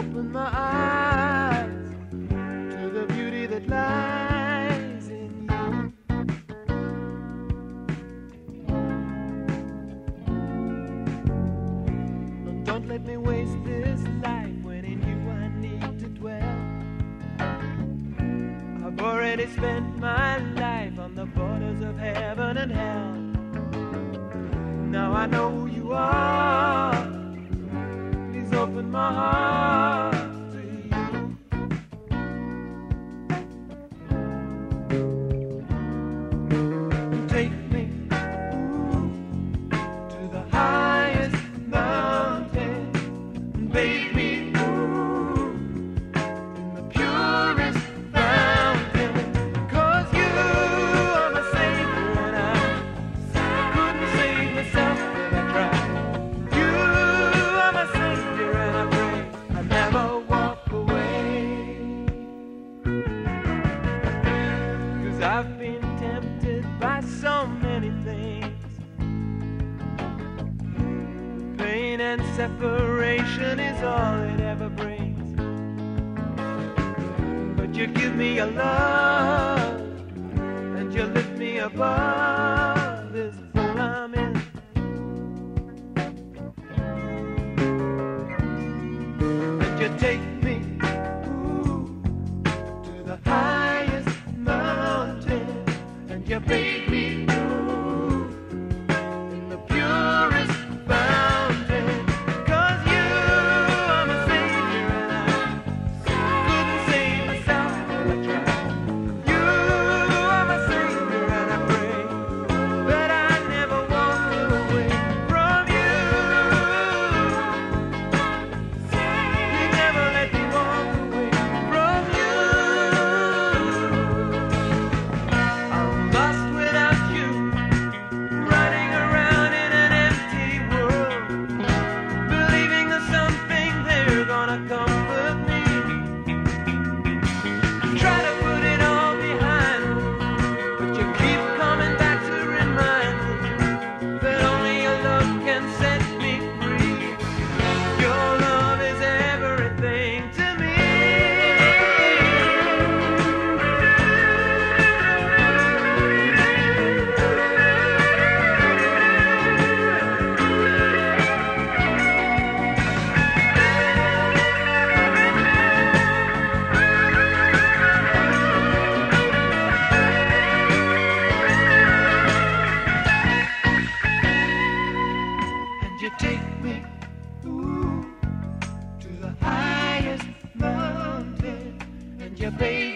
open my eyes to the beauty that lies in you. Don't let me waste this life when in you I need to dwell. I've already spent my life on the borders of heaven and hell. Now I know who you are. Please open my heart to you. Take me to the highest mountain and bathe me in the purest fountain. 'Cause you are my savior and I couldn't save myself if I tried. You are my savior and I pray I never walk away. 'Cause I've been tempted by so many things. Pain and separation is all it ever brings. But you give me your love and you lift me above this hole I'm in. And you take me to the highest mountain and you bathe me in the purest fountain. 'Cause you are my savior and I couldn't save myself if I tried. You are my savior and I pray that I never walk away from you. You never let me walk away from you. I'm lost without you, running around in an empty world, believing there's something there gonna comfort me. Try to put it all behind me, but you keep coming back to remind me that only your love can set me free. Your love is everything to me. And you take me to the highest mountain and you bathe